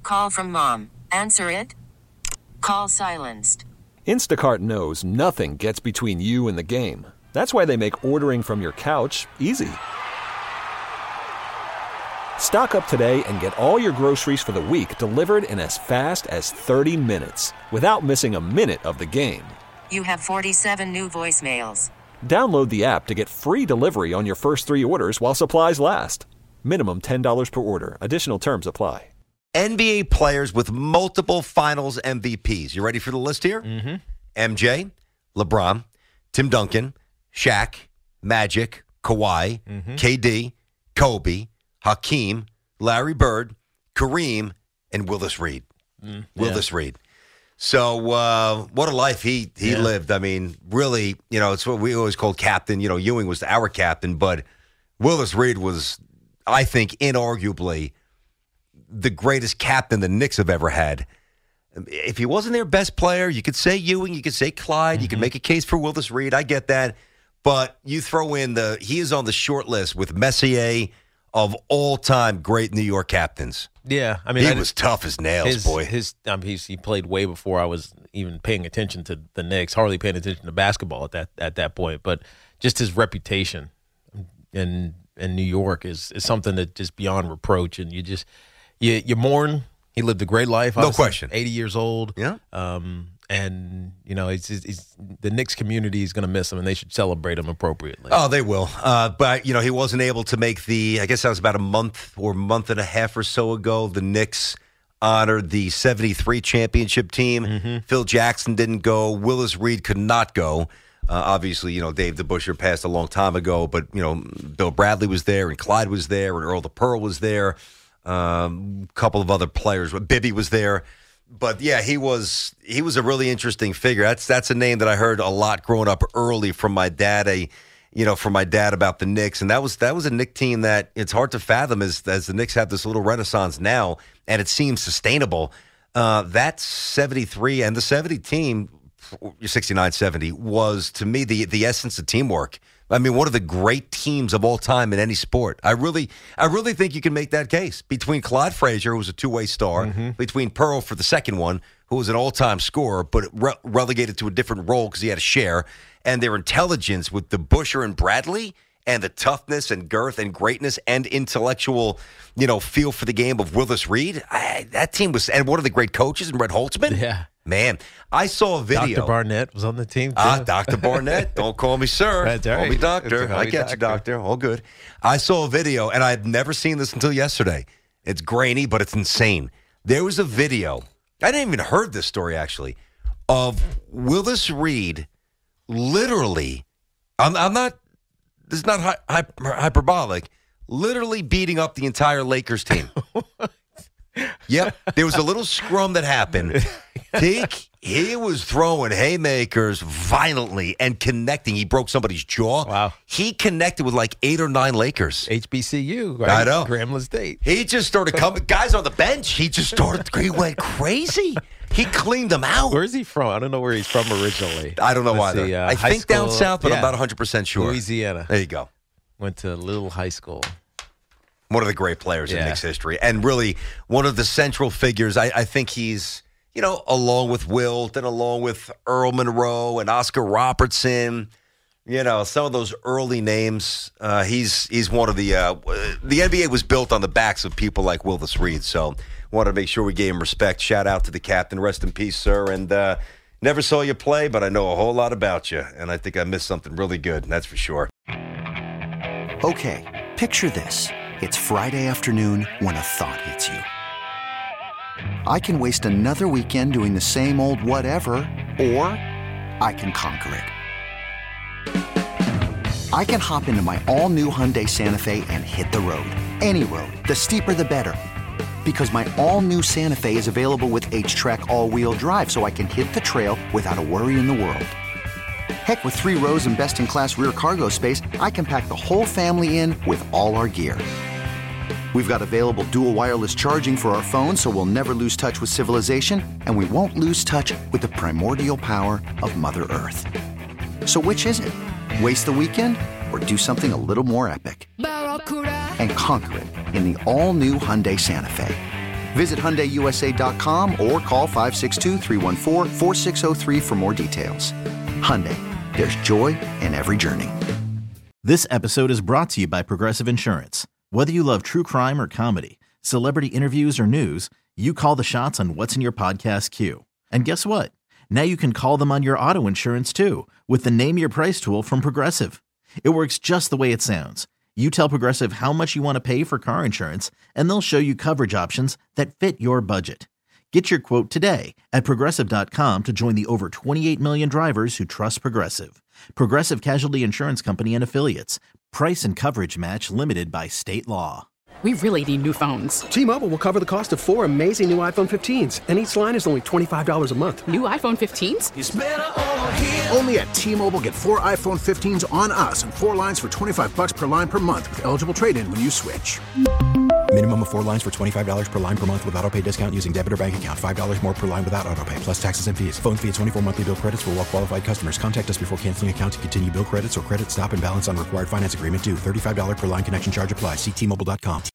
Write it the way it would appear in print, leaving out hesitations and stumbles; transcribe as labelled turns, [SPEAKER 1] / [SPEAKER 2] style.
[SPEAKER 1] call from mom. Answer it. Call silenced.
[SPEAKER 2] Instacart knows nothing gets between you and the game. That's why they make ordering from your couch easy. Stock up today and get all your groceries for the week delivered in as fast as 30 minutes without missing a minute of the game.
[SPEAKER 1] You have 47 new voicemails.
[SPEAKER 2] Download the app to get free delivery on your first 3 orders while supplies last. Minimum $10 per order. Additional terms apply.
[SPEAKER 3] NBA players with multiple finals MVPs. You ready for the list here?
[SPEAKER 4] Mm-hmm.
[SPEAKER 3] MJ, LeBron, Tim Duncan, Shaq, Magic, Kawhi, KD, Kobe, Hakeem, Larry Bird, Kareem, and Willis Reed. Willis Reed. So what a life he lived. I mean, really, it's what we always called captain. Ewing was our captain, but Willis Reed was, I think, inarguably the greatest captain the Knicks have ever had. If he wasn't their best player, you could say Ewing, you could say Clyde, you could make a case for Willis Reed. I get that. But you throw in he is on the short list with Messier of all-time great New York captains.
[SPEAKER 4] Yeah, I mean,
[SPEAKER 3] he was tough as nails, boy.
[SPEAKER 4] He played way before I was even paying attention to the Knicks, hardly paying attention to basketball at that point. But just his reputation in New York is something that just beyond reproach, and you mourn. He lived a great life.
[SPEAKER 3] No question.
[SPEAKER 4] 80 years old.
[SPEAKER 3] Yeah.
[SPEAKER 4] And it's the Knicks community is going to miss him, and they should celebrate him appropriately.
[SPEAKER 3] Oh, they will. But he wasn't able to make I guess that was about a month and a half or so ago. The Knicks honored the 73 championship team. Phil Jackson didn't go. Willis Reed could not go. Obviously, Dave DeBusschere passed a long time ago, but Bill Bradley was there, and Clyde was there, and Earl the Pearl was there. A couple of other players. Bibby was there. But yeah, he was a really interesting figure. That's a name that I heard a lot growing up early from my dad. From my dad about the Knicks, and that was a Knicks team that it's hard to fathom as the Knicks have this little renaissance now, and it seems sustainable. That 73 and the 70 team, 69-70, was to me the essence of teamwork. I mean, one of the great teams of all time in any sport. I really think you can make that case. Between Clyde Frazier, who was a two-way star, between Pearl for the second one, who was an all-time scorer, but relegated to a different role because he had a share, and their intelligence with DeBusschere and Bradley, and the toughness and girth and greatness and intellectual, feel for the game of Willis Reed. That team was, and one of the great coaches, and Red Holtzman.
[SPEAKER 4] Yeah.
[SPEAKER 3] Man, I saw a video.
[SPEAKER 4] Dr. Barnett was on the team, too.
[SPEAKER 3] Dr. Barnett. Don't call me sir.
[SPEAKER 4] That's all right.
[SPEAKER 3] Call me doctor. I get you, doctor. All good. I saw a video, and I had never seen this until yesterday. It's grainy, but it's insane. There was a video. I didn't even heard this story, actually, of Willis Reed literally, I'm not, this is not hyperbolic, literally beating up the entire Lakers team. Yep. There was a little scrum that happened. He was throwing haymakers violently and connecting. He broke somebody's jaw.
[SPEAKER 4] Wow.
[SPEAKER 3] He connected with like 8 or 9 Lakers.
[SPEAKER 4] HBCU, right?
[SPEAKER 3] I know.
[SPEAKER 4] Grambling State.
[SPEAKER 3] He just started coming. Guys on the bench, he went crazy. He cleaned them out.
[SPEAKER 4] Where's he from? I don't know where he's from originally.
[SPEAKER 3] I don't know either. I think
[SPEAKER 4] school,
[SPEAKER 3] down south, but I'm not 100% sure.
[SPEAKER 4] Louisiana.
[SPEAKER 3] There you go.
[SPEAKER 4] Went to Little High School.
[SPEAKER 3] One of the great players in Knicks history, and really one of the central figures. I think he's, along with Wilt and along with Earl Monroe and Oscar Robertson, some of those early names. He's one of the NBA was built on the backs of people like Willis Reed. So wanted to make sure we gave him respect. Shout out to the captain. Rest in peace, sir. And never saw you play, but I know a whole lot about you. And I think I missed something really good. That's for sure.
[SPEAKER 5] Okay, picture this. It's Friday afternoon when a thought hits you. I can waste another weekend doing the same old whatever, or I can conquer it. I can hop into my all-new Hyundai Santa Fe and hit the road. Any road. The steeper, the better. Because my all-new Santa Fe is available with H-Track all-wheel drive, so I can hit the trail without a worry in the world. Heck, with 3 rows and best-in-class rear cargo space, I can pack the whole family in with all our gear. We've got available dual wireless charging for our phones, so we'll never lose touch with civilization, and we won't lose touch with the primordial power of Mother Earth. So which is it? Waste the weekend or do something a little more epic? And conquer it in the all-new Hyundai Santa Fe. Visit HyundaiUSA.com or call 562-314-4603 for more details. Hyundai, there's joy in every journey.
[SPEAKER 6] This episode is brought to you by Progressive Insurance. Whether you love true crime or comedy, celebrity interviews or news, you call the shots on what's in your podcast queue. And guess what? Now you can call them on your auto insurance too with the Name Your Price tool from Progressive. It works just the way it sounds. You tell Progressive how much you want to pay for car insurance, and they'll show you coverage options that fit your budget. Get your quote today at Progressive.com to join the over 28 million drivers who trust Progressive. Progressive Casualty Insurance Company and Affiliates. Price and coverage match limited by state law.
[SPEAKER 7] We really need new phones.
[SPEAKER 8] T-Mobile will cover the cost of 4 amazing new iPhone 15s, and each line is only $25 a month.
[SPEAKER 7] New iPhone 15s?
[SPEAKER 9] It's better over here. Only at T-Mobile, get 4 iPhone 15s on us and 4 lines for $25 per line per month with eligible trade-in when you switch.
[SPEAKER 10] Minimum of 4 lines for $25 per line per month with autopay discount using debit or bank account. $5 more per line without autopay, plus taxes and fees. Phone fee at 24 monthly bill credits for well-qualified customers. Contact us before canceling account to continue bill credits or credit stop and balance on required finance agreement due. $35 per line connection charge applies. See T-Mobile.com.